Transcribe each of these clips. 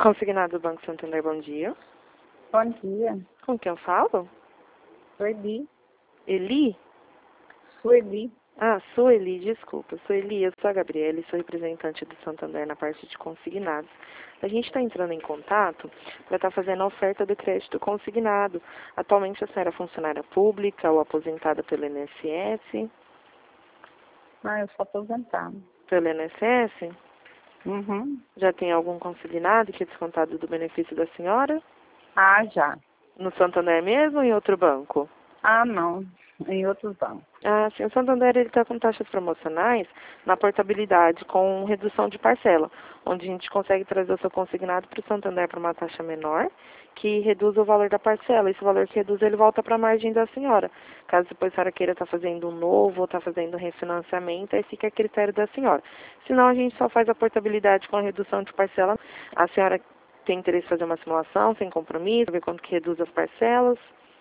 Consignado do Banco Santander, bom dia. Bom dia. Com quem eu falo? Sueli. Eli? Sueli. Ah, Sueli, desculpa. Sueli, eu sou a Gabriela e sou representante do Santander na parte de consignados. A gente está entrando em contato para estar fazendo a oferta do crédito consignado. Atualmente a senhora é funcionária pública ou aposentada pelo INSS? Ah, eu sou aposentada. Pelo INSS? Uhum. Já tem algum consignado que é descontado do benefício da senhora? Ah, já. No Santander mesmo ou em outro banco? Ah, não. Em outros bancos. Ah, sim, o Santander está com taxas promocionais na portabilidade, com redução de parcela, onde a gente consegue trazer o seu consignado para o Santander para uma taxa menor, que reduz o valor da parcela. Esse valor que reduz, ele volta para a margem da senhora. Caso depois a senhora queira estar fazendo um novo ou estar fazendo um refinanciamento, aí fica a critério da senhora. Senão, a gente só faz a portabilidade com a redução de parcela. A senhora tem interesse em fazer uma simulação sem compromisso, ver quanto que reduz as parcelas?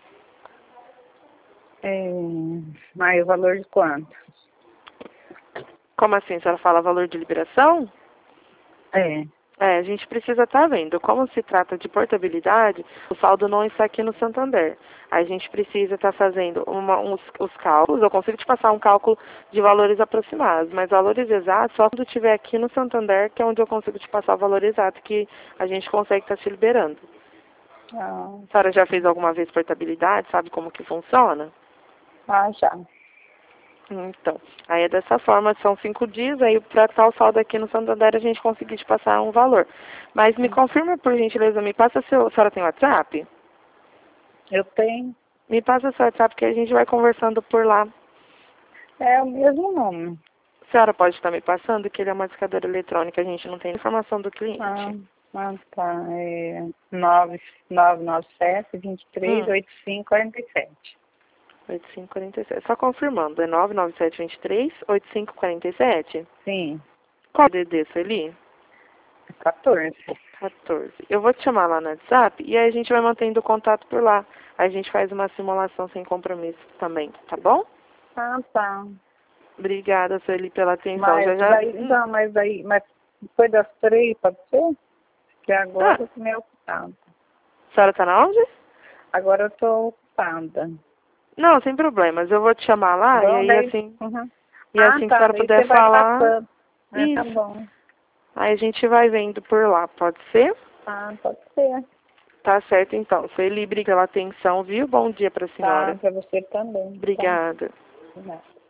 Mas o valor de quanto? Como assim? A senhora fala valor de liberação? É. A gente precisa estar vendo. Como se trata de portabilidade, o saldo não está aqui no Santander. A gente precisa estar fazendo os cálculos. Eu consigo te passar um cálculo de valores aproximados, mas valores exatos só quando estiver aqui no Santander, que é onde eu consigo te passar o valor exato que a gente consegue estar te liberando. Ah, A senhora já fez alguma vez portabilidade? Sabe como que funciona? já. Então, aí é dessa forma, são 5 dias, aí para tal saldo aqui no Santander a gente conseguir te passar um valor. Mas me confirma, por gentileza, me passa a senhora tem WhatsApp? Eu tenho. Me passa seu WhatsApp que a gente vai conversando por lá. É o mesmo nome. A senhora pode estar me passando, que ele é uma discadora eletrônica, a gente não tem informação do cliente. Tá. É 9997-23-8547. 8547. Só confirmando, é 99723-8547? Sim. Qual é o DD, Sueli? 14. 14. Eu vou te chamar lá no WhatsApp e aí a gente vai mantendo contato por lá. Aí a gente faz uma simulação sem compromisso também, tá bom? Ah, tá. Obrigada, Sueli, pela atenção. Mas depois das 3, pode ser? Porque agora eu tô meio ocupada. A senhora tá na onde? Agora eu tô ocupada. Não, sem problemas. Eu vou te chamar lá Bom, e aí daí... assim... Uhum. E assim que a senhora Daí puder você vai falar... passando. Isso. Tá bom. Aí a gente vai vendo por lá, pode ser? Pode ser. Tá certo, então. Sueli, obrigada pela atenção, viu? Bom dia pra senhora. Pra você também. Obrigada. Tá.